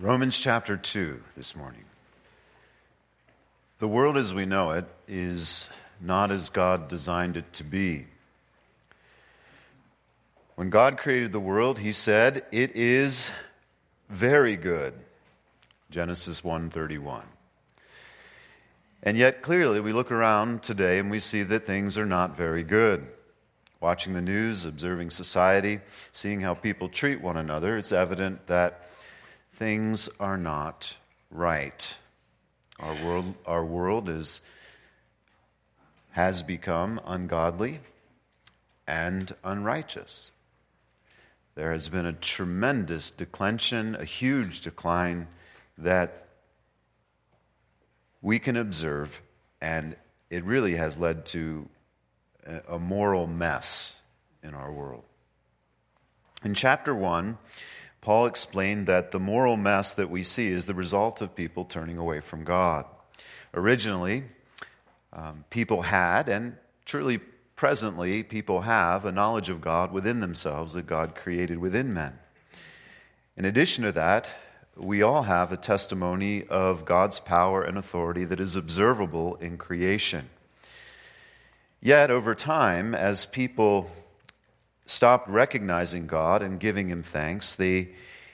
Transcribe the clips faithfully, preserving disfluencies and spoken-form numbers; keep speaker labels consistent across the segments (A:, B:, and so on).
A: Romans chapter two this morning. The world as we know it is not as God designed it to be. When God created the world, He said, "It is very good." Genesis one thirty-one. And yet, clearly, we look around today and we see that things are not very good. Watching the news, observing society, seeing how people treat one another, it's evident that things are not right. Our world, our world is, has become ungodly and unrighteous. There has been a tremendous declension, a huge decline that we can observe, and it really has led to a moral mess in our world. In chapter one, Paul explained that the moral mess that we see is the result of people turning away from God. Originally, um, people had, and truly presently, people have a knowledge of God within themselves that God created within men. In addition to that, we all have a testimony of God's power and authority that is observable in creation. Yet, over time, as people stopped recognizing God and giving Him thanks, they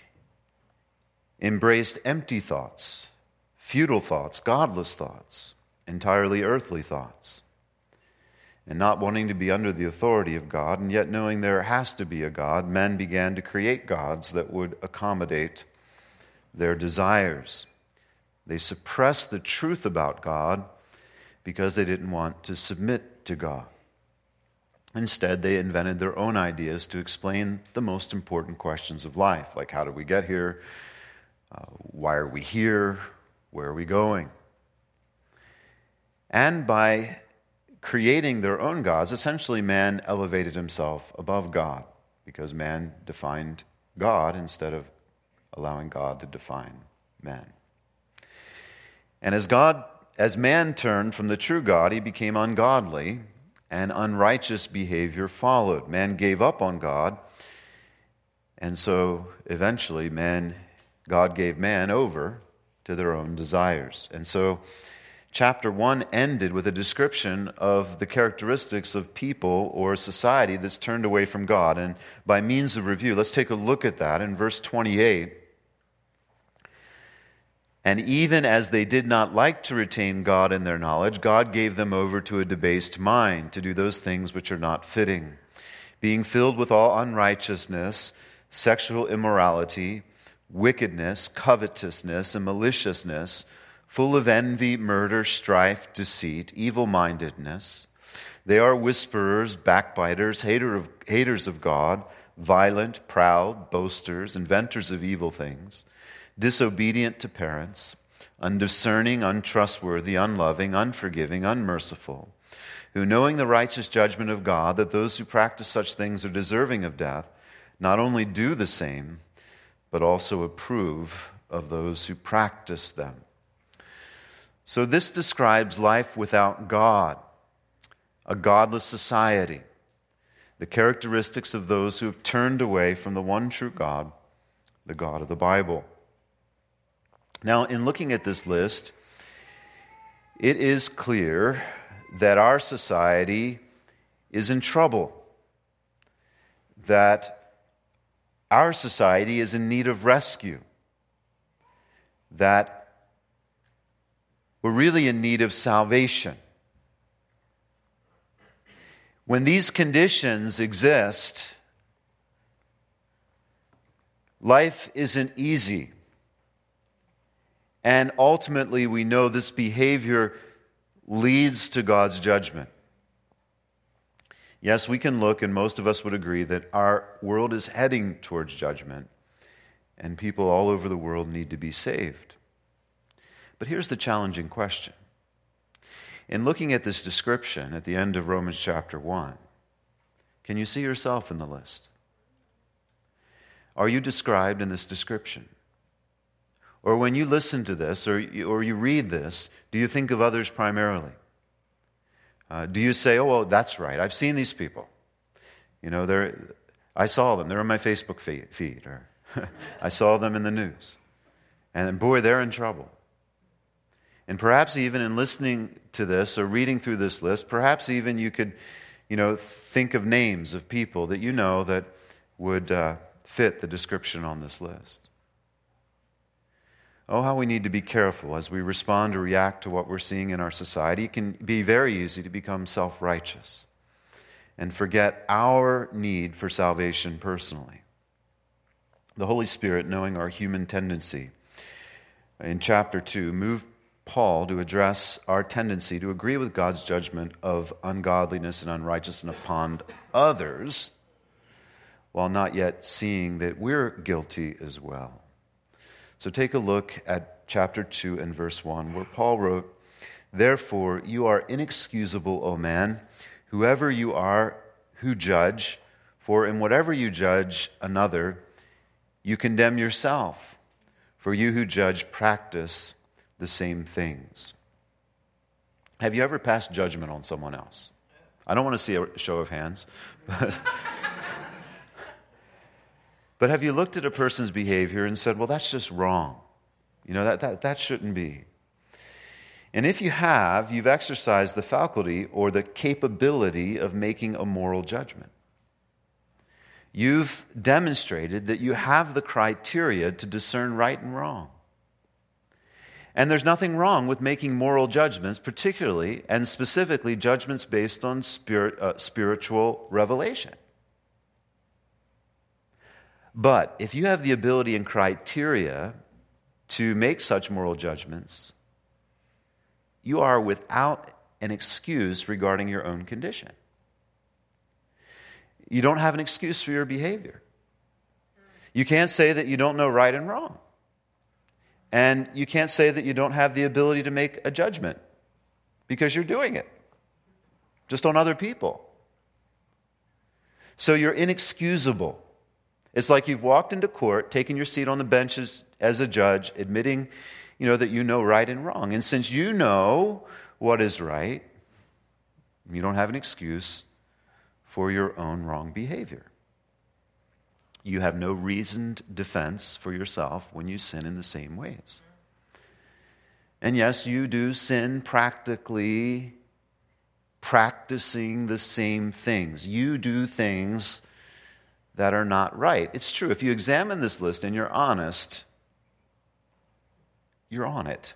A: embraced empty thoughts, futile thoughts, godless thoughts, entirely earthly thoughts. And not wanting to be under the authority of God, and yet knowing there has to be a God, men began to create gods that would accommodate their desires. They suppressed the truth about God because they didn't want to submit to God. Instead, they invented their own ideas to explain the most important questions of life, like how did we get here, uh, why are we here, where are we going? And by creating their own gods, essentially man elevated himself above God, because man defined God instead of allowing God to define man. And as God, as man turned from the true God, he became ungodly, and unrighteous behavior followed. Man gave up on God, and so eventually man, God gave man over to their own desires. And so chapter one ended with a description of the characteristics of people or society that's turned away from God. And by means of review, let's take a look at that in verse twenty-eight. And even as they did not like to retain God in their knowledge, God gave them over to a debased mind to do those things which are not fitting, being filled with all unrighteousness, sexual immorality, wickedness, covetousness, and maliciousness, full of envy, murder, strife, deceit, evil-mindedness. They are whisperers, backbiters, hater of, haters of God, violent, proud, boasters, inventors of evil things, disobedient to parents, undiscerning, untrustworthy, unloving, unforgiving, unmerciful, who, knowing the righteous judgment of God, that those who practice such things are deserving of death, not only do the same, but also approve of those who practice them. So this describes life without God, a godless society, the characteristics of those who have turned away from the one true God, the God of the Bible. Now, in looking at this list, it is clear that our society is in trouble, that our society is in need of rescue, that we're really in need of salvation. When these conditions exist, life isn't easy. And ultimately, we know this behavior leads to God's judgment. Yes, we can look, and most of us would agree, that our world is heading towards judgment, and people all over the world need to be saved. But here's the challenging question. In looking at this description at the end of Romans chapter one, can you see yourself in the list? Are you described in this description? Or when you listen to this or you, or you read this, do you think of others primarily? Uh, do you say, oh, well, that's right, I've seen these people. You know, they're, I saw them, they're on my Facebook feed, or I saw them in the news. And boy, they're in trouble. And perhaps even in listening to this or reading through this list, perhaps even you could, you know, think of names of people that you know that would uh, fit the description on this list. Oh, how we need to be careful as we respond or react to what we're seeing in our society. It can be very easy to become self-righteous and forget our need for salvation personally. The Holy Spirit, knowing our human tendency, in chapter two, moved Paul to address our tendency to agree with God's judgment of ungodliness and unrighteousness upon others, while not yet seeing that we're guilty as well. So take a look at chapter two and verse one, where Paul wrote, "Therefore you are inexcusable, O man, whoever you are who judge, for in whatever you judge another, you condemn yourself, for you who judge practice the same things." Have you ever passed judgment on someone else? I don't want to see a show of hands, but, but have you looked at a person's behavior and said, well, that's just wrong. You know, that, that, that shouldn't be. And if you have, you've exercised the faculty or the capability of making a moral judgment. You've demonstrated that you have the criteria to discern right and wrong. And there's nothing wrong with making moral judgments, particularly and specifically judgments based on spirit, uh, spiritual revelation. But if you have the ability and criteria to make such moral judgments, you are without an excuse regarding your own condition. You don't have an excuse for your behavior. You can't say that you don't know right and wrong. And you can't say that you don't have the ability to make a judgment because you're doing it, just on other people. So you're inexcusable. It's like you've walked into court, taken your seat on the bench as, as a judge, admitting, you know, that you know right and wrong. And since you know what is right, you don't have an excuse for your own wrong behavior. You have no reasoned defense for yourself when you sin in the same ways. And yes, you do sin practically, practicing the same things. You do things that are not right. It's true. If you examine this list and you're honest, you're on it.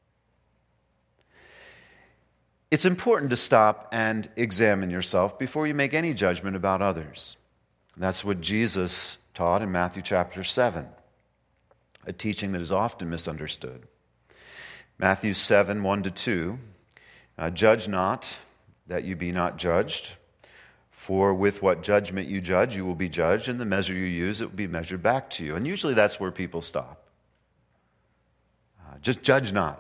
A: It's important to stop and examine yourself before you make any judgment about others. That's what Jesus taught in Matthew chapter seven, a teaching that is often misunderstood. Matthew seven, one to two, uh, "Judge not, that you be not judged. For with what judgment you judge, you will be judged, and the measure you use, it will be measured back to you." And usually that's where people stop. Uh, just judge not.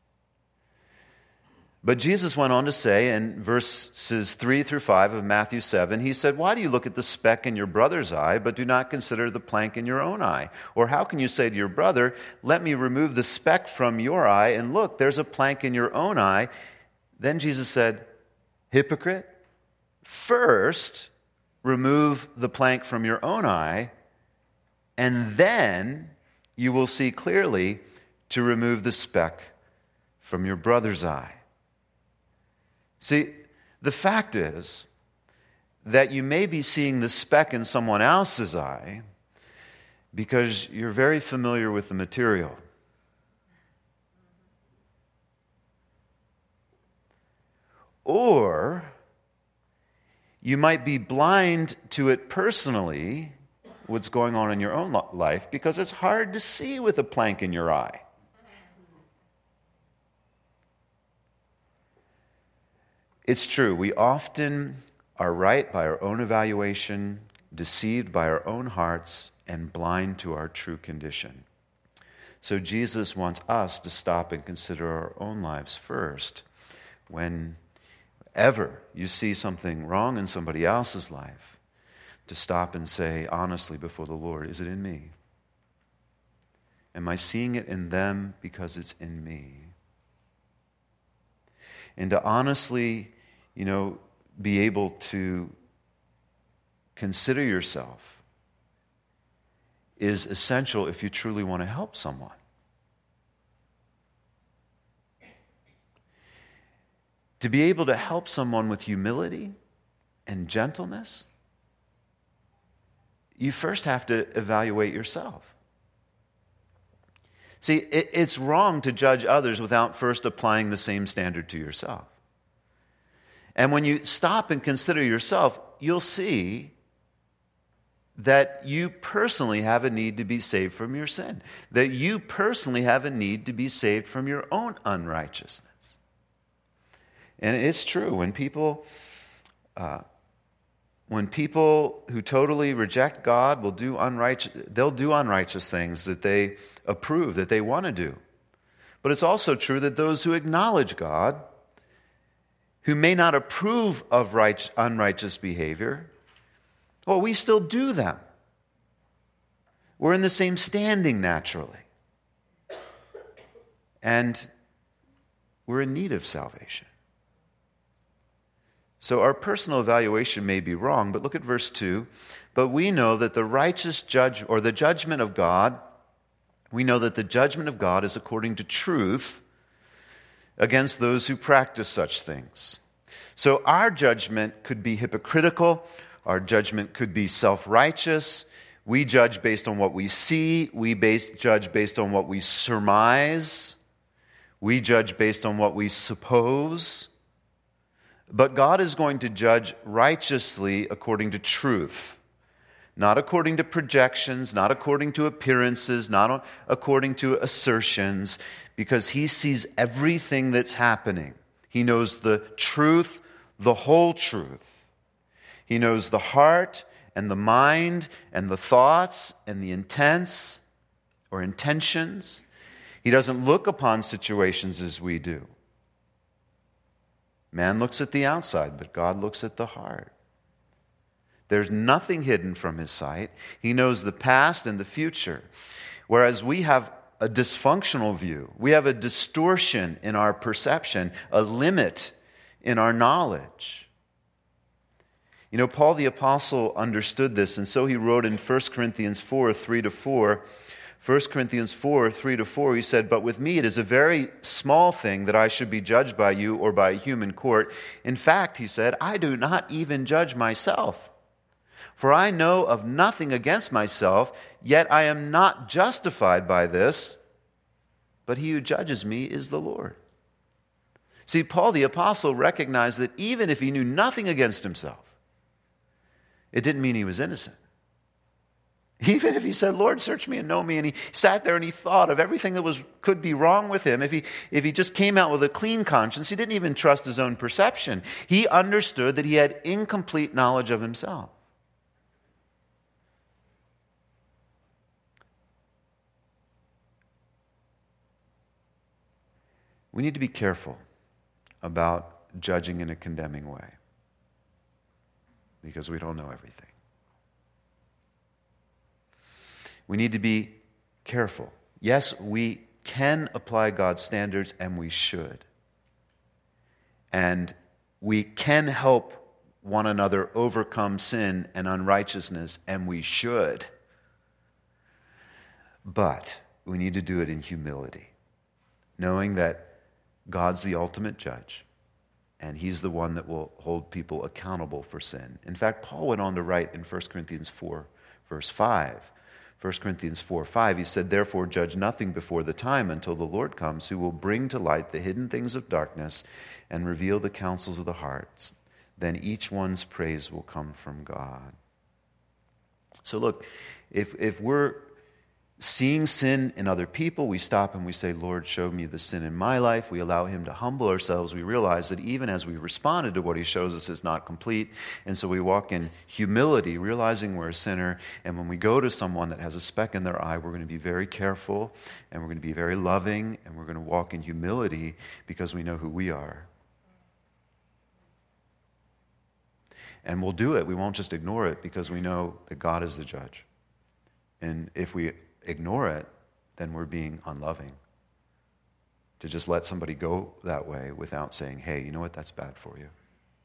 A: But Jesus went on to say in verses three through five of Matthew seven, he said, "Why do you look at the speck in your brother's eye, but do not consider the plank in your own eye? Or how can you say to your brother, 'Let me remove the speck from your eye,' and look, there's a plank in your own eye?" Then Jesus said, "Hypocrite, first remove the plank from your own eye, and then you will see clearly to remove the speck from your brother's eye." See, the fact is that you may be seeing the speck in someone else's eye because you're very familiar with the material. Or you might be blind to it personally, what's going on in your own life, because it's hard to see with a plank in your eye. It's true, we often are right by our own evaluation, deceived by our own hearts, and blind to our true condition. So Jesus wants us to stop and consider our own lives first. Whenever you see something wrong in somebody else's life, to stop and say honestly before the Lord, is it in me? Am I seeing it in them because it's in me? And to honestly, you know, be able to consider yourself is essential if you truly want to help someone. To be able to help someone with humility and gentleness, you first have to evaluate yourself. See, it, it's wrong to judge others without first applying the same standard to yourself. And when you stop and consider yourself, you'll see that you personally have a need to be saved from your sin, that you personally have a need to be saved from your own unrighteousness. And it's true, when people, uh, when people who totally reject God will do unrighteous, they'll do unrighteous things that they approve, that they want to do. But it's also true that those who acknowledge God, who may not approve of right, unrighteous behavior, well, we still do them. We're in the same standing naturally. And we're in need of salvation. So our personal evaluation may be wrong, but look at verse two. But we know that the righteous judge, or the judgment of God, we know that the judgment of God is according to truth against those who practice such things. So our judgment could be hypocritical. Our judgment could be self-righteous. We judge based on what we see. We base, judge based on what we surmise. We judge based on what we suppose. But God is going to judge righteously according to truth. Not according to projections, not according to appearances, not according to assertions, because He sees everything that's happening. He knows the truth, the whole truth. He knows the heart and the mind and the thoughts and the intents or intentions. He doesn't look upon situations as we do. Man looks at the outside, but God looks at the heart. There's nothing hidden from His sight. He knows the past and the future. Whereas we have a dysfunctional view. We have a distortion in our perception, a limit in our knowledge. You know, Paul the Apostle understood this, and so he wrote in First Corinthians four, three to four, First Corinthians four, three to four, he said, "But with me it is a very small thing that I should be judged by you or by a human court. In fact," he said, "I do not even judge myself. For I know of nothing against myself, yet I am not justified by this, but he who judges me is the Lord." See, Paul the Apostle recognized that even if he knew nothing against himself, it didn't mean he was innocent. Even if he said, "Lord, search me and know me," and he sat there and he thought of everything that was could be wrong with him, if he, if he just came out with a clean conscience, he didn't even trust his own perception. He understood that he had incomplete knowledge of himself. We need to be careful about judging in a condemning way because we don't know everything. We need to be careful. Yes, we can apply God's standards, and we should. And we can help one another overcome sin and unrighteousness, and we should. But we need to do it in humility, knowing that God's the ultimate judge, and He's the one that will hold people accountable for sin. In fact, Paul went on to write in First Corinthians four, verse five, First Corinthians four, five, he said, "Therefore judge nothing before the time until the Lord comes, who will bring to light the hidden things of darkness and reveal the counsels of the hearts. Then each one's praise will come from God." So look, if if we're seeing sin in other people, we stop and we say, "Lord, show me the sin in my life." We allow Him to humble ourselves. We realize that even as we responded to what He shows us is not complete. And so we walk in humility, realizing we're a sinner. And when we go to someone that has a speck in their eye, we're going to be very careful, and we're going to be very loving, and we're going to walk in humility because we know who we are. And we'll do it. We won't just ignore it because we know that God is the judge. And if we ignore it, then we're being unloving. To just let somebody go that way without saying, "Hey, you know what, that's bad for you."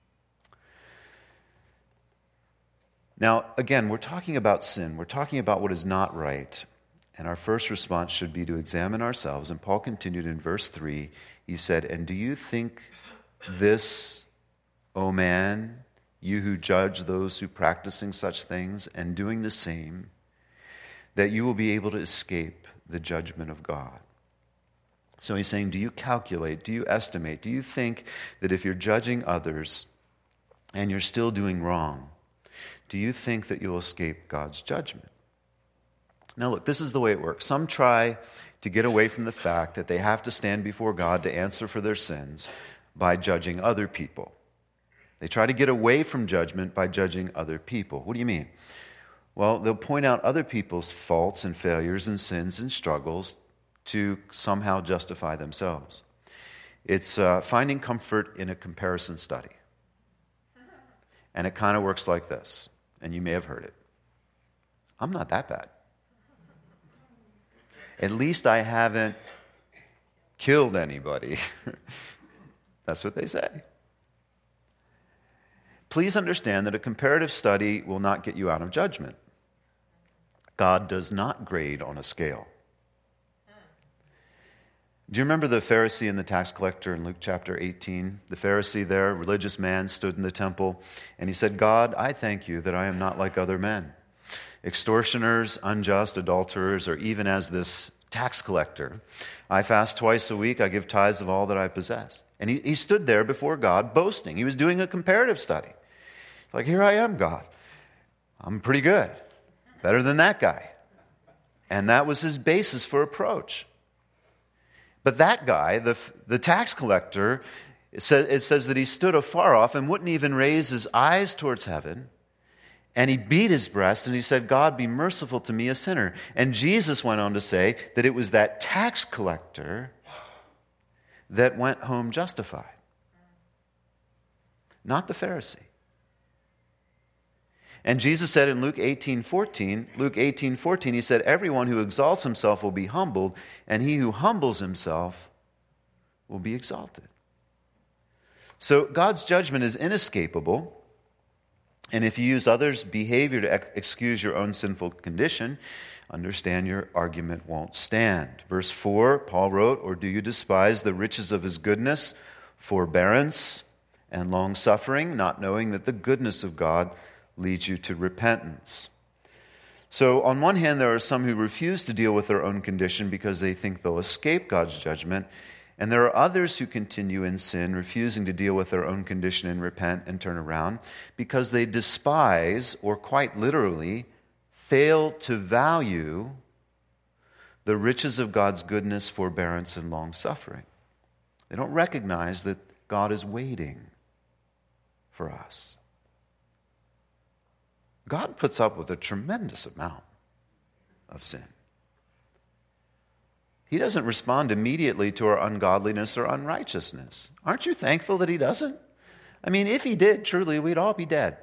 A: Now, again, we're talking about sin. We're talking about what is not right. And our first response should be to examine ourselves. And Paul continued in verse three. He said, "And do you think this, O man, you who judge those who practicing such things and doing the same, that you will be able to escape the judgment of God. So he's saying, do you calculate, do you estimate, do you think that if you're judging others and you're still doing wrong, do you think that you'll escape God's judgment? Now look, this is the way it works. Some try to get away from the fact that they have to stand before God to answer for their sins by judging other people. They try to get away from judgment by judging other people. What do you mean? Well, they'll point out other people's faults and failures and sins and struggles to somehow justify themselves. It's uh, finding comfort in a comparison study. And it kind of works like this, and you may have heard it. I'm not that bad. At least I haven't killed anybody. That's what they say. Please understand that a comparative study will not get you out of judgment. God does not grade on a scale. Do you remember the Pharisee and the tax collector in Luke chapter eighteen? The Pharisee there, religious man, stood in the temple, and he said, God, I thank you that I am not like other men, extortioners, unjust, adulterers, or even as this tax collector. I fast twice a week, I give tithes of all that I possess. And he, he stood there before God boasting. He was doing a comparative study. Like, here I am, God. I'm pretty good. Better than that guy. And that was his basis for approach. But that guy, the, the tax collector, it says, it says that he stood afar off and wouldn't even raise his eyes towards heaven. And he beat his breast and he said, God, be merciful to me, a sinner. And Jesus went on to say that it was that tax collector that went home justified, not the Pharisee. And Jesus said in Luke eighteen fourteen, Luke eighteen fourteen, he said, everyone who exalts himself will be humbled, and he who humbles himself will be exalted. So God's judgment is inescapable, and if you use others' behavior to ex- excuse your own sinful condition, understand your argument won't stand. Verse four, Paul wrote, or do you despise the riches of his goodness, forbearance, and long-suffering, not knowing that the goodness of God leads you to repentance? So on one hand, there are some who refuse to deal with their own condition because they think they'll escape God's judgment. And there are others who continue in sin, refusing to deal with their own condition and repent and turn around because they despise, or quite literally, fail to value the riches of God's goodness, forbearance, and long-suffering. They don't recognize that God is waiting for us. God puts up with a tremendous amount of sin. He doesn't respond immediately to our ungodliness or unrighteousness. Aren't you thankful that he doesn't? I mean, if he did, truly, we'd all be dead.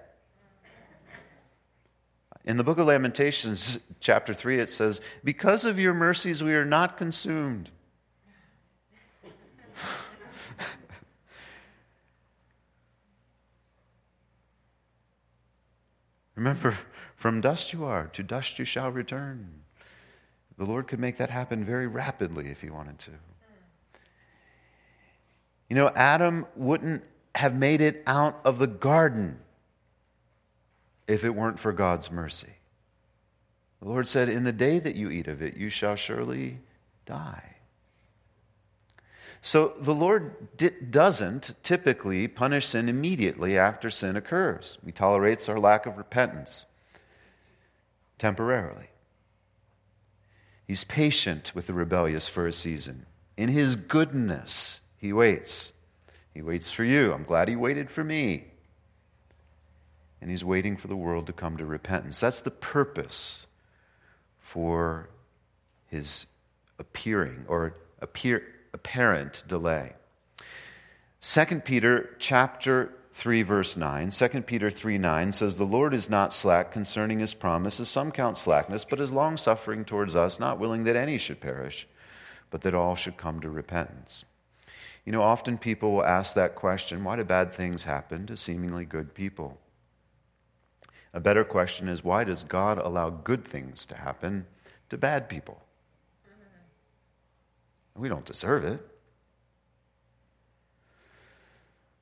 A: In the book of Lamentations, chapter three, it says, because of your mercies we are not consumed. Remember, from dust you are, to dust you shall return. The Lord could make that happen very rapidly if he wanted to. You know, Adam wouldn't have made it out of the garden if it weren't for God's mercy. The Lord said, in the day that you eat of it, you shall surely die. So the Lord di- doesn't typically punish sin immediately after sin occurs. He tolerates our lack of repentance temporarily. He's patient with the rebellious for a season. In his goodness, he waits. He waits for you. I'm glad he waited for me. And he's waiting for the world to come to repentance. That's the purpose for his appearing or appear apparent delay. Second Peter chapter three verse nine, Second Peter three nine says, the Lord is not slack concerning his promise, as some count slackness, but is long-suffering towards us, not willing that any should perish, but that all should come to repentance. You know, often people will ask that question, why do bad things happen to seemingly good people? A better question is, why does God allow good things to happen to bad people? We don't deserve it.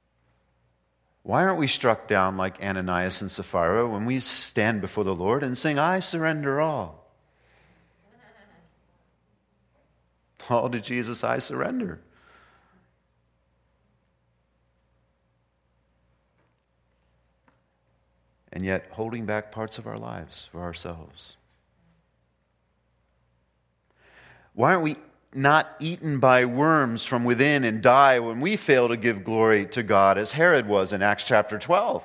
A: Why aren't we struck down like Ananias and Sapphira when we stand before the Lord and sing, I surrender all? All to Jesus I surrender. And yet holding back parts of our lives for ourselves. Why aren't we not eaten by worms from within and die when we fail to give glory to God as Herod was in Acts chapter twelve?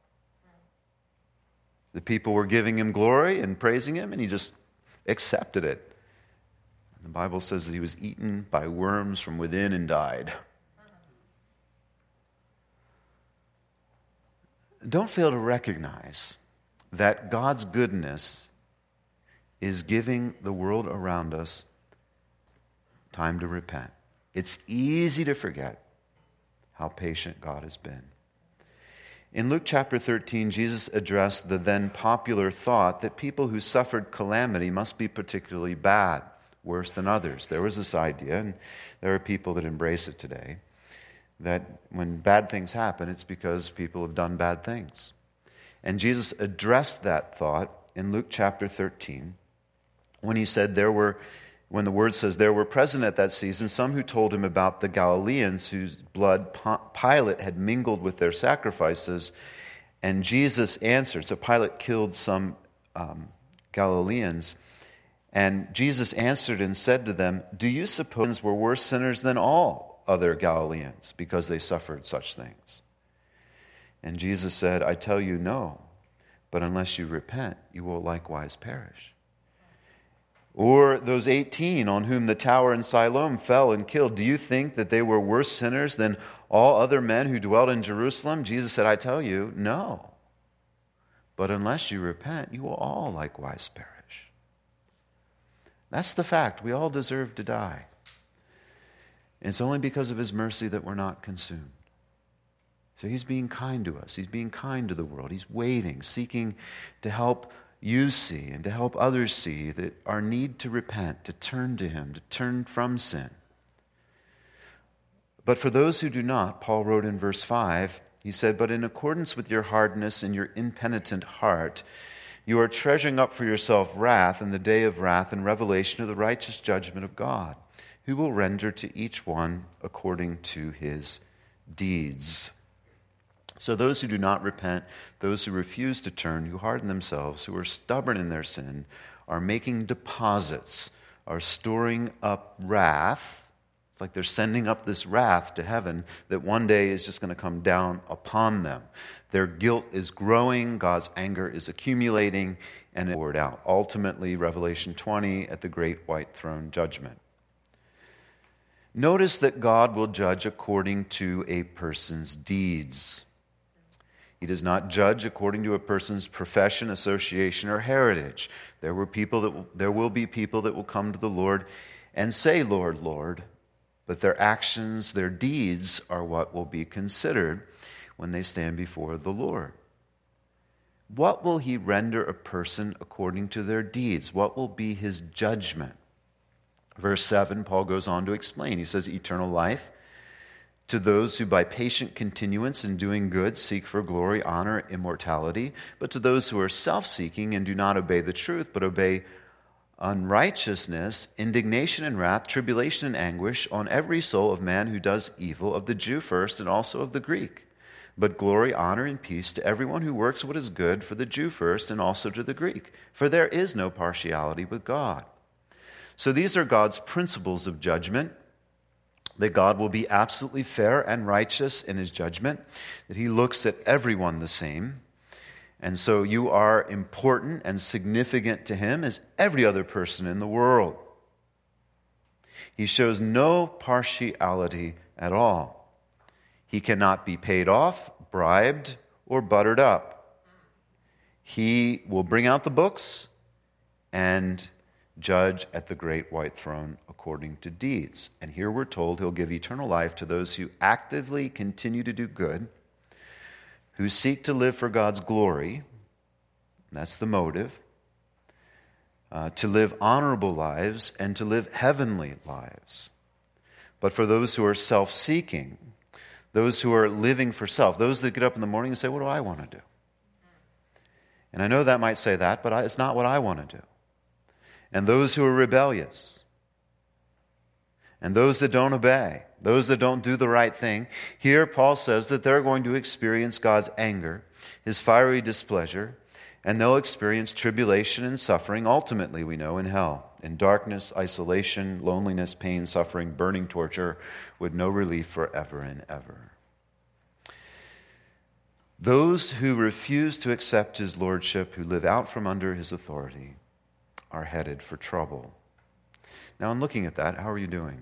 A: The people were giving him glory and praising him, and he just accepted it. The Bible says that he was eaten by worms from within and died. Don't fail to recognize that God's goodness is giving the world around us time to repent. It's easy to forget how patient God has been. In Luke chapter thirteen, Jesus addressed the then popular thought that people who suffered calamity must be particularly bad, worse than others. There was this idea, and there are people that embrace it today, that when bad things happen, it's because people have done bad things. And Jesus addressed that thought in Luke chapter thirteen when he said there were, when the word says, there were present at that season some who told him about the Galileans whose blood Pilate had mingled with their sacrifices. And Jesus answered. So Pilate killed some um, Galileans. And Jesus answered and said to them, do you suppose we're worse sinners than all other Galileans because they suffered such things? And Jesus said, I tell you no, but unless you repent, you will likewise perish. Or those eighteen on whom the tower in Siloam fell and killed, do you think that they were worse sinners than all other men who dwelt in Jerusalem? Jesus said, I tell you, no. But unless you repent, you will all likewise perish. That's the fact. We all deserve to die. It's only because of his mercy that we're not consumed. So he's being kind to us. He's being kind to the world. He's waiting, seeking to help you see and to help others see that our need to repent, to turn to him, to turn from sin. But for those who do not, Paul wrote in verse five, he said, but in accordance with your hardness and your impenitent heart, you are treasuring up for yourself wrath in the day of wrath and revelation of the righteous judgment of God, who will render to each one according to his deeds. So those who do not repent, those who refuse to turn, who harden themselves, who are stubborn in their sin, are making deposits, are storing up wrath. It's like they're sending up this wrath to heaven that one day is just going to come down upon them. Their guilt is growing, God's anger is accumulating, and it poured out. Ultimately, Revelation twenty at the great white throne judgment. Notice that God will judge according to a person's deeds. He does not judge according to a person's profession, association, or heritage. There were people that will, there will be people that will come to the Lord and say, Lord, Lord, but their actions, their deeds are what will be considered when they stand before the Lord. What will he render a person according to their deeds? What will be his judgment? Verse seven, Paul goes on to explain. He says, eternal life to those who by patient continuance in doing good seek for glory, honor, immortality, but to those who are self-seeking and do not obey the truth, but obey unrighteousness, indignation and wrath, tribulation and anguish on every soul of man who does evil, of the Jew first and also of the Greek. But glory, honor, and peace to everyone who works what is good, for the Jew first and also to the Greek. For there is no partiality with God. So these are God's principles of judgment, that God will be absolutely fair and righteous in his judgment, that he looks at everyone the same. And so you are important and significant to him as every other person in the world. He shows no partiality at all. He cannot be paid off, bribed, or buttered up. He will bring out the books and judge at the great white throne according to deeds. And here we're told he'll give eternal life to those who actively continue to do good, who seek to live for God's glory, that's the motive, uh, to live honorable lives and to live heavenly lives. But for those who are self-seeking, those who are living for self, those that get up in the morning and say, what do I want to do? And I know that might say that, but I, it's not what I want to do. And those who are rebellious, and those that don't obey, those that don't do the right thing. Here, Paul says that they're going to experience God's anger, His fiery displeasure, and they'll experience tribulation and suffering, ultimately, we know, in hell, in darkness, isolation, loneliness, pain, suffering, burning torture, with no relief forever and ever. Those who refuse to accept His lordship, who live out from under His authority, are headed for trouble. Now, in looking at that, how are you doing?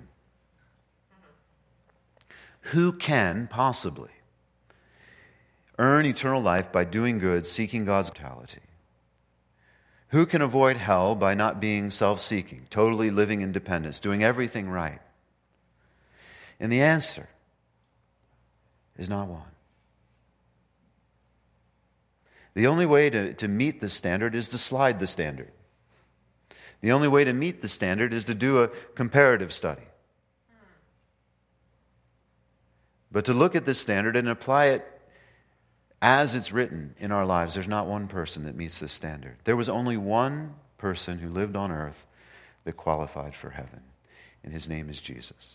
A: Who can possibly earn eternal life by doing good, seeking God's vitality? Who can avoid hell by not being self-seeking, totally living in dependence, doing everything right? And the answer is not one. The only way to, to meet the standard is to slide the standard. The only way to meet the standard is to do a comparative study. But to look at this standard and apply it as it's written in our lives, there's not one person that meets this standard. There was only one person who lived on earth that qualified for heaven, and His name is Jesus.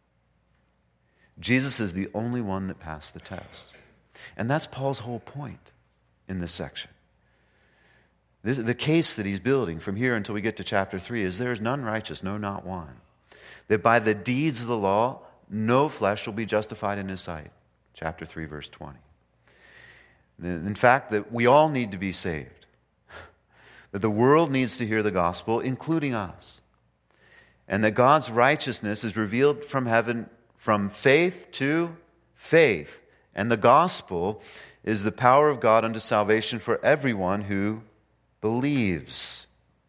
A: Jesus is the only one that passed the test. And that's Paul's whole point in this section. This, the case that he's building from here until we get to chapter three is there is none righteous, no, not one. That by the deeds of the law, no flesh will be justified in His sight. Chapter three, verse twenty. In fact, that we all need to be saved. That the world needs to hear the gospel, including us. And that God's righteousness is revealed from heaven from faith to faith. And the gospel is the power of God unto salvation for everyone who believes.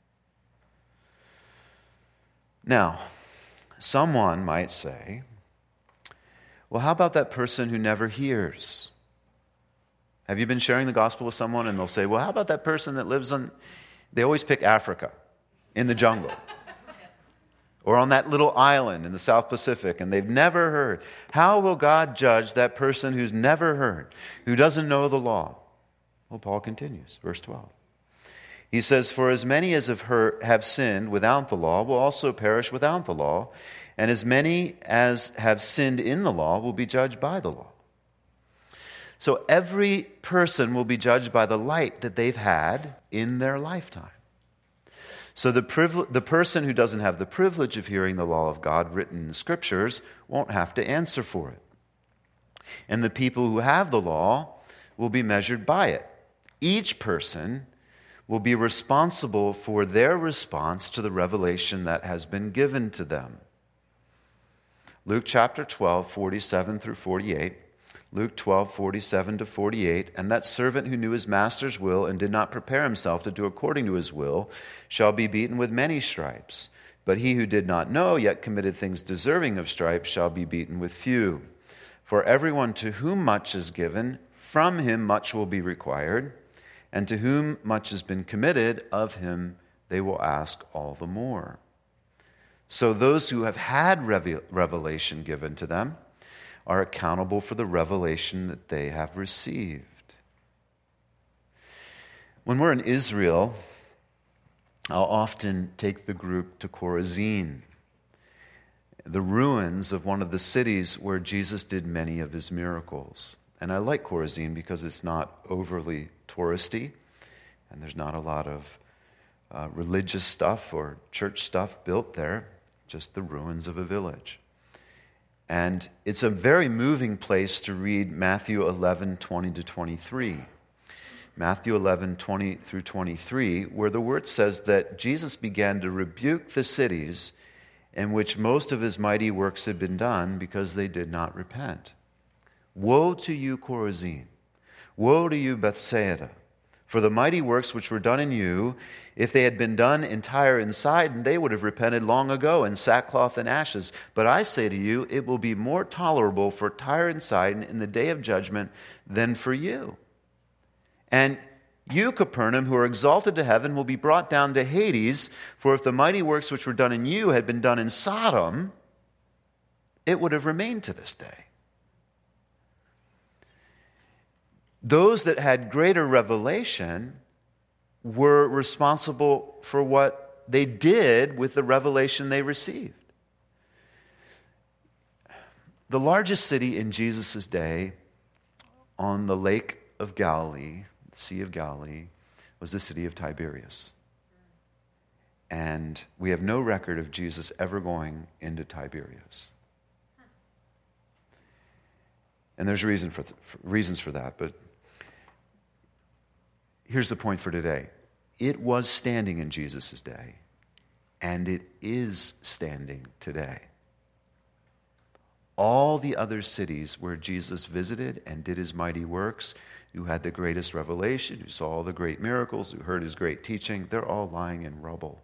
A: Now, someone might say, well, how about that person who never hears? Have you been sharing the gospel with someone and they'll say, well, how about that person that lives on, they always pick Africa, in the jungle, or on that little island in the South Pacific, and they've never heard. How will God judge that person who's never heard, who doesn't know the law? Well, Paul continues, verse twelve. He says, for as many as have, heard, have sinned without the law will also perish without the law, and as many as have sinned in the law will be judged by the law. So every person will be judged by the light that they've had in their lifetime. So the, privilege, the person who doesn't have the privilege of hearing the law of God written in the Scriptures won't have to answer for it. And the people who have the law will be measured by it. Each person will be responsible for their response to the revelation that has been given to them. Luke chapter twelve, forty-seven through forty-eight. Luke twelve, forty-seven to forty-eight. And that servant who knew his master's will and did not prepare himself to do according to his will shall be beaten with many stripes. But he who did not know, yet committed things deserving of stripes, shall be beaten with few. For everyone to whom much is given, from him much will be required. And to whom much has been committed, of him they will ask all the more. So those who have had revelation given to them are accountable for the revelation that they have received. When we're in Israel, I'll often take the group to Chorazin, the ruins of one of the cities where Jesus did many of his miracles. And I like Chorazin because it's not overly touristy, and there's not a lot of uh, religious stuff or church stuff built there, just the ruins of a village. And it's a very moving place to read Matthew eleven, twenty to twenty-three. Matthew eleven, twenty through twenty-three, where the word says that Jesus began to rebuke the cities in which most of his mighty works had been done because they did not repent. Woe to you, Chorazin! Woe to you, Bethsaida! For the mighty works which were done in you, if they had been done in Tyre and Sidon, they would have repented long ago in sackcloth and ashes. But I say to you, it will be more tolerable for Tyre and Sidon in the day of judgment than for you. And you, Capernaum, who are exalted to heaven, will be brought down to Hades. For if the mighty works which were done in you had been done in Sodom, it would have remained to this day. Those that had greater revelation were responsible for what they did with the revelation they received. The largest city in Jesus' day on the Lake of Galilee, the Sea of Galilee, was the city of Tiberias. And we have no record of Jesus ever going into Tiberias. And there's reason for, th- for reasons for that, but here's the point for today. It was standing in Jesus' day, and it is standing today. All the other cities where Jesus visited and did his mighty works, who had the greatest revelation, who saw all the great miracles, who heard his great teaching, they're all lying in rubble.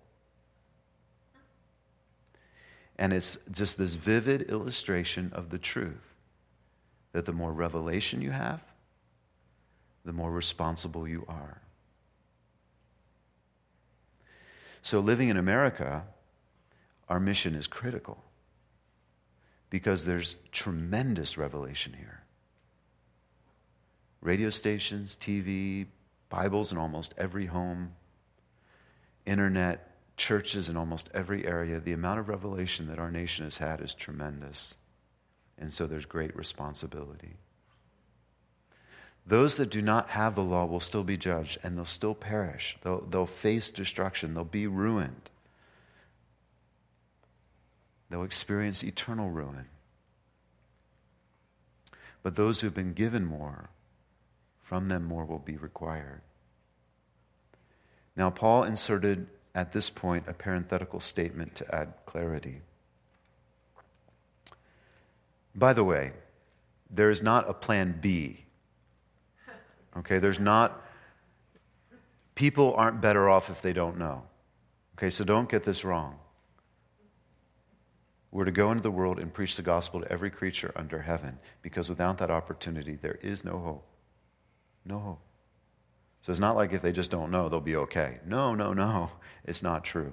A: And it's just this vivid illustration of the truth that the more revelation you have, the more responsible you are. So living in America, our mission is critical because there's tremendous revelation here. Radio stations, T V, Bibles in almost every home, internet, churches in almost every area. The amount of revelation that our nation has had is tremendous. And so there's great responsibility. Those that do not have the law will still be judged, and they'll still perish. They'll, they'll face destruction. They'll be ruined. They'll experience eternal ruin. But those who have been given more, from them more will be required. Now, Paul inserted at this point a parenthetical statement to add clarity. By the way, there is not a plan B. Okay, there's not, people aren't better off if they don't know. Okay, so don't get this wrong. We're to go into the world and preach the gospel to every creature under heaven, because without that opportunity, there is no hope. No hope. So it's not like if they just don't know, they'll be okay. No, no, no. It's not true.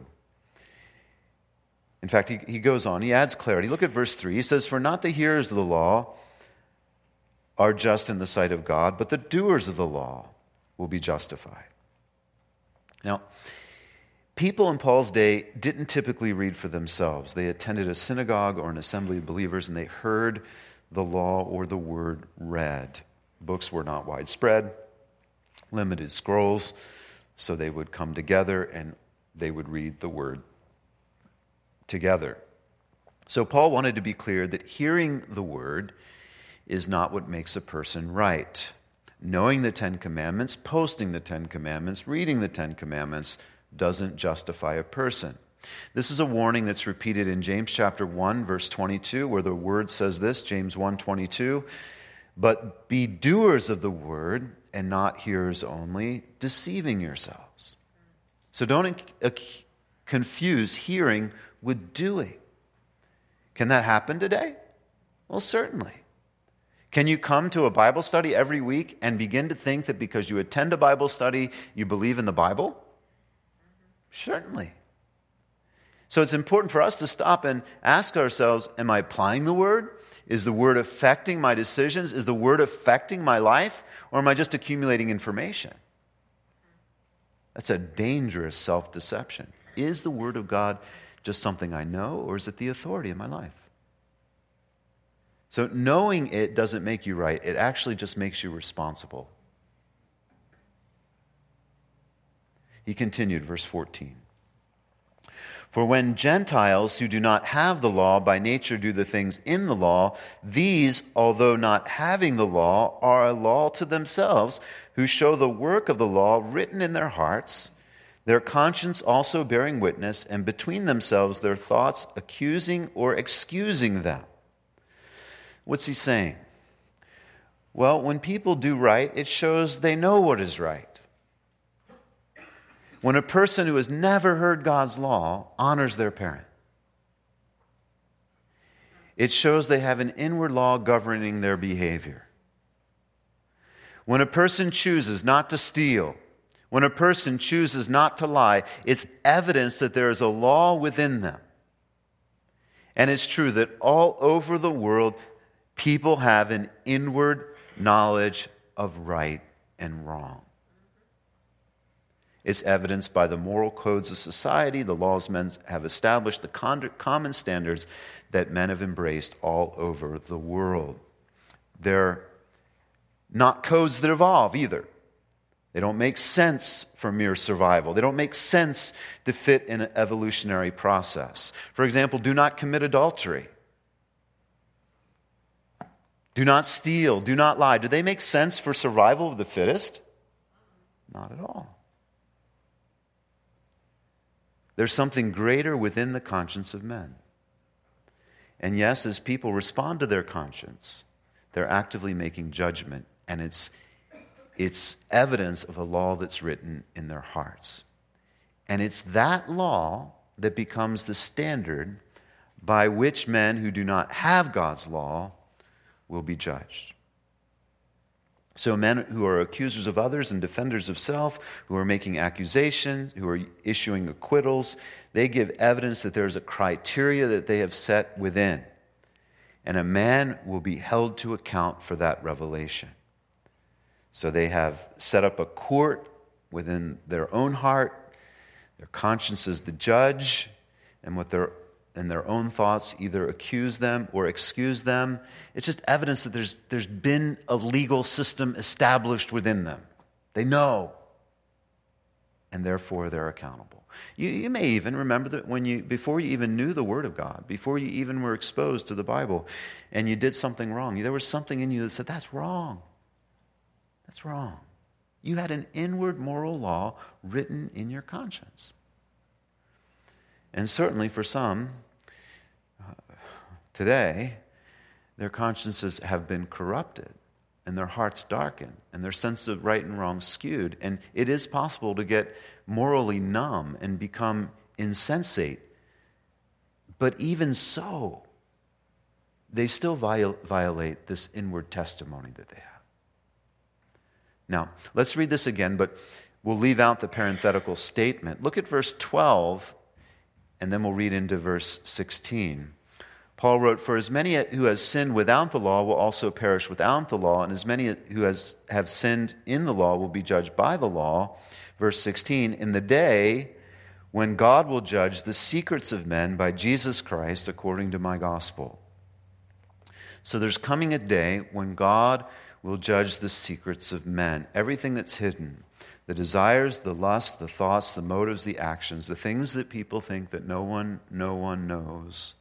A: In fact, he, he goes on. He adds clarity. Look at verse three. He says, "For not the hearers of the law are just in the sight of God, but the doers of the law will be justified." Now, people in Paul's day didn't typically read for themselves. They attended a synagogue or an assembly of believers, and they heard the law or the word read. Books were not widespread, limited scrolls, so they would come together and they would read the word together. So Paul wanted to be clear that hearing the word is not what makes a person right. Knowing the Ten Commandments, posting the Ten Commandments, reading the Ten Commandments doesn't justify a person. This is a warning that's repeated in James chapter one, verse twenty-two, where the word says this, James one twenty-two, "But be doers of the word and not hearers only, deceiving yourselves." So don't confuse hearing with doing. Can that happen today? Well, certainly. Can you come to a Bible study every week and begin to think that because you attend a Bible study, you believe in the Bible? Certainly. So it's important for us to stop and ask ourselves, am I applying the Word? Is the Word affecting my decisions? Is the Word affecting my life? Or am I just accumulating information? That's a dangerous self-deception. Is the Word of God just something I know, or is it the authority in my life? So knowing it doesn't make you right. It actually just makes you responsible. He continued, verse fourteen. "For when Gentiles who do not have the law by nature do the things in the law, these, although not having the law, are a law to themselves, who show the work of the law written in their hearts, their conscience also bearing witness, and between themselves their thoughts accusing or excusing them." What's he saying? Well, when people do right, it shows they know what is right. When a person who has never heard God's law honors their parent, it shows they have an inward law governing their behavior. When a person chooses not to steal, when a person chooses not to lie, it's evidence that there is a law within them. And it's true that all over the world, people have an inward knowledge of right and wrong. It's evidenced by the moral codes of society, the laws men have established, the con- common standards that men have embraced all over the world. They're not codes that evolve either. They don't make sense for mere survival. They don't make sense to fit in an evolutionary process. For example, do not commit adultery. Do not steal. Do not lie. Do they make sense for survival of the fittest? Not at all. There's something greater within the conscience of men. And yes, as people respond to their conscience, they're actively making judgment, and it's it's evidence of a law that's written in their hearts. And it's that law that becomes the standard by which men who do not have God's law will be judged. So men who are accusers of others and defenders of self, who are making accusations, who are issuing acquittals, they give evidence that there's a criteria that they have set within. And a man will be held to account for that revelation. So they have set up a court within their own heart. Their conscience is the judge, and what their and their own thoughts either accuse them or excuse them. It's just evidence that there's there's been a legal system established within them. They know, and therefore they're accountable. You, you may even remember that when you before you even knew the Word of God, before you even were exposed to the Bible, and you did something wrong, there was something in you that said, that's wrong. That's wrong. You had an inward moral law written in your conscience. And certainly for some, uh, today, their consciences have been corrupted and their hearts darkened and their sense of right and wrong skewed. And it is possible to get morally numb and become insensate. But even so, they still viol- violate this inward testimony that they have. Now, let's read this again, but we'll leave out the parenthetical statement. Look at verse twelve. And then we'll read into verse sixteen. Paul wrote, "For as many who have sinned without the law will also perish without the law, and as many who has, have sinned in the law will be judged by the law." Verse sixteen, "In the day when God will judge the secrets of men by Jesus Christ according to my gospel." So there's coming a day when God will judge the secrets of men, everything that's hidden. The desires, the lust, the thoughts, the motives, the actions, the things that people think that no one, no one knows.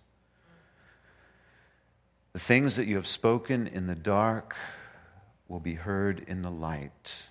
A: The things that you have spoken in the dark will be heard in the light.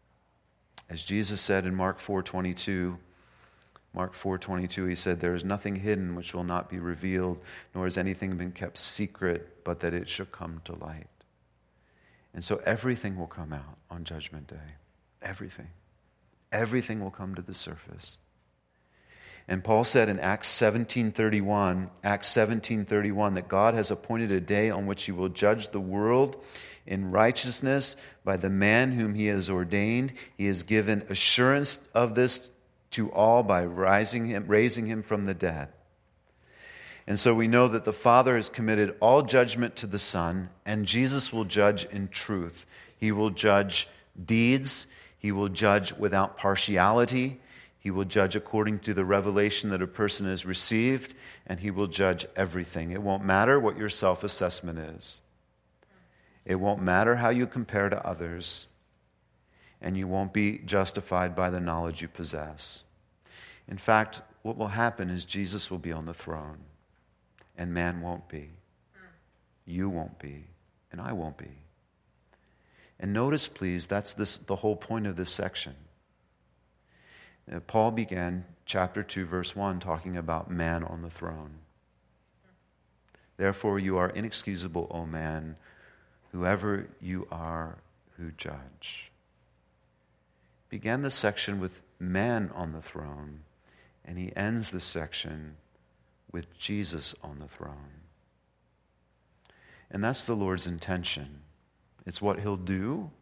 A: As Jesus said in Mark four twenty-two, Mark four twenty-two, he said, "There is nothing hidden which will not be revealed, nor has anything been kept secret, but that it shall come to light." And so everything will come out on Judgment Day. Everything. Everything will come to the surface. And Paul said in Acts seventeen thirty-one, Acts seventeen thirty-one, that God has appointed a day on which he will judge the world in righteousness by the man whom he has ordained. He has given assurance of this to all by rising him, raising him from the dead. And so we know that the Father has committed all judgment to the Son, and Jesus will judge in truth. He will judge deeds. He will judge without partiality. He will judge according to the revelation that a person has received, and he will judge everything. It won't matter what your self-assessment is. It won't matter how you compare to others, and you won't be justified by the knowledge you possess. In fact, what will happen is Jesus will be on the throne, and man won't be. You won't be, and I won't be. And notice, please, that's this, the whole point of this section. Uh, Paul began chapter two, verse one, talking about man on the throne. "Therefore you are inexcusable, O man, whoever you are who judge." Began the section with man on the throne, and he ends the section with Jesus on the throne. And that's the Lord's intention. It's what he'll do.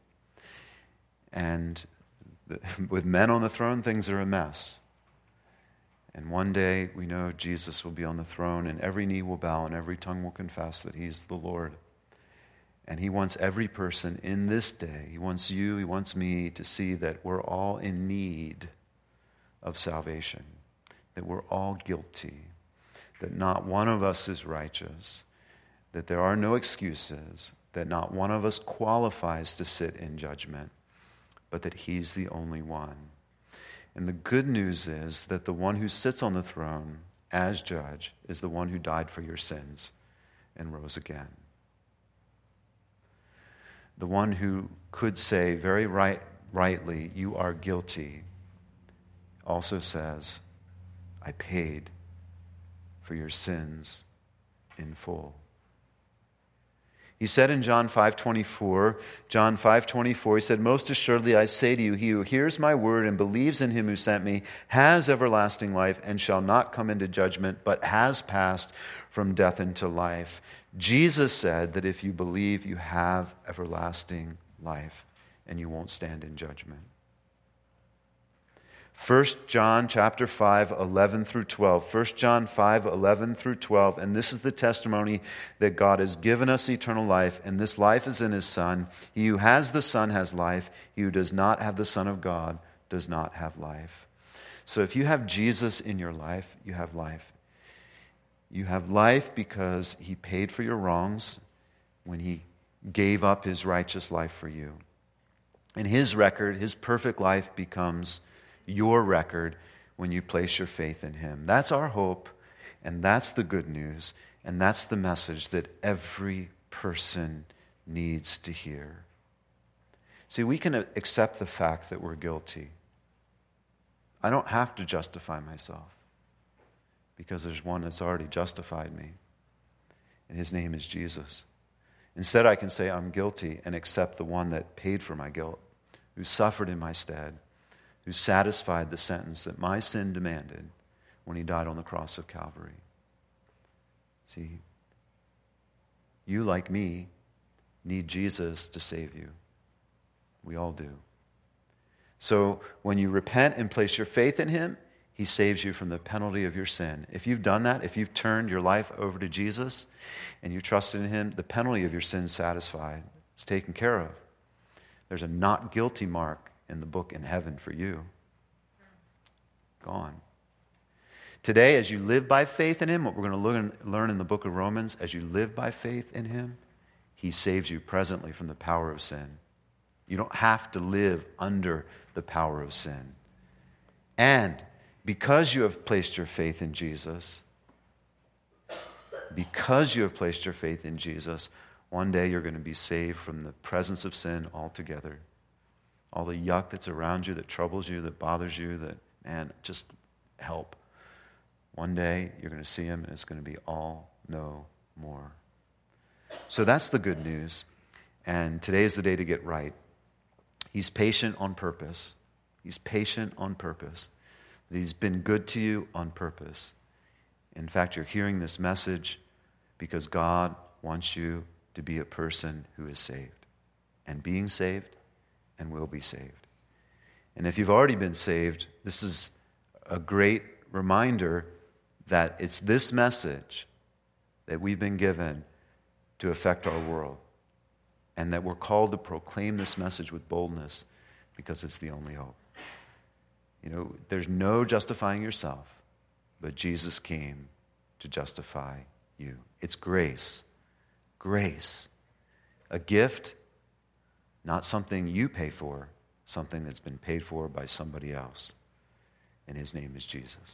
A: And with men on the throne, things are a mess. And one day, we know Jesus will be on the throne, and every knee will bow, and every tongue will confess that he's the Lord. And he wants every person in this day, he wants you, he wants me to see that we're all in need of salvation, that we're all guilty, that not one of us is righteous, that there are no excuses, that not one of us qualifies to sit in judgment, but that he's the only one. And the good news is that the one who sits on the throne as judge is the one who died for your sins and rose again. The one who could say very right, rightly, you are guilty, also says, I paid for your sins in full. He said in John five twenty-four, John five twenty-four, he said, most assuredly I say to you, he who hears my word and believes in him who sent me has everlasting life and shall not come into judgment, but has passed from death into life. Jesus said that if you believe, you have everlasting life and you won't stand in judgment. First John chapter five, eleven through twelve. First John five, eleven through twelve. And this is the testimony that God has given us eternal life, and this life is in his Son. He who has the Son has life. He who does not have the Son of God does not have life. So if you have Jesus in your life, you have life. You have life because he paid for your wrongs when he gave up his righteous life for you. And his record, his perfect life, becomes your record when you place your faith in him. That's our hope, and that's the good news, and that's the message that every person needs to hear. See, we can accept the fact that we're guilty. I don't have to justify myself because there's one that's already justified me, and his name is Jesus. Instead, I can say I'm guilty and accept the one that paid for my guilt, who suffered in my stead, who satisfied the sentence that my sin demanded when he died on the cross of Calvary. See, you, like me, need Jesus to save you. We all do. So when you repent and place your faith in him, he saves you from the penalty of your sin. If you've done that, if you've turned your life over to Jesus and you trusted in him, the penalty of your sin is satisfied. It's taken care of. There's a not guilty mark in the book in heaven for you. Gone. Today, as you live by faith in him, what we're going to learn, learn in the book of Romans, as you live by faith in him, he saves you presently from the power of sin. You don't have to live under the power of sin. And because you have placed your faith in Jesus, because you have placed your faith in Jesus, one day you're going to be saved from the presence of sin altogether. All the yuck that's around you, that troubles you, that bothers you, that, man, just help. One day you're going to see him and it's going to be all no more. So that's the good news. And today is the day to get right. He's patient on purpose. He's patient on purpose. He's been good to you on purpose. In fact, you're hearing this message because God wants you to be a person who is saved and being saved and will be saved. And if you've already been saved, this is a great reminder that it's this message that we've been given to affect our world, and that we're called to proclaim this message with boldness because it's the only hope. You know, there's no justifying yourself, but Jesus came to justify you. It's grace. Grace. A gift, not something you pay for, something that's been paid for by somebody else. And his name is Jesus.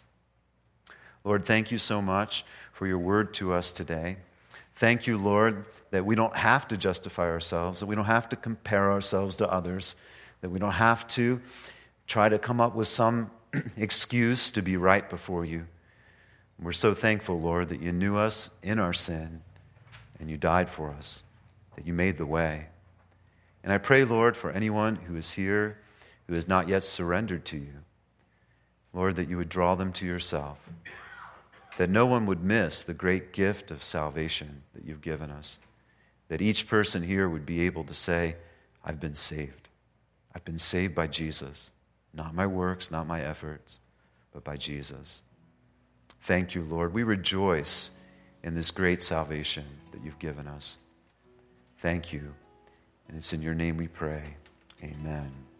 A: Lord, thank you so much for your word to us today. Thank you, Lord, that we don't have to justify ourselves, that we don't have to compare ourselves to others, that we don't have to try to come up with some excuse to be right before you. We're so thankful, Lord, that you knew us in our sin and you died for us, that you made the way. And I pray, Lord, for anyone who is here who has not yet surrendered to you, Lord, that you would draw them to yourself, that no one would miss the great gift of salvation that you've given us, that each person here would be able to say, I've been saved. I've been saved by Jesus. Not my works, not my efforts, but by Jesus. Thank you, Lord. We rejoice in this great salvation that you've given us. Thank you. And it's in your name we pray. Amen.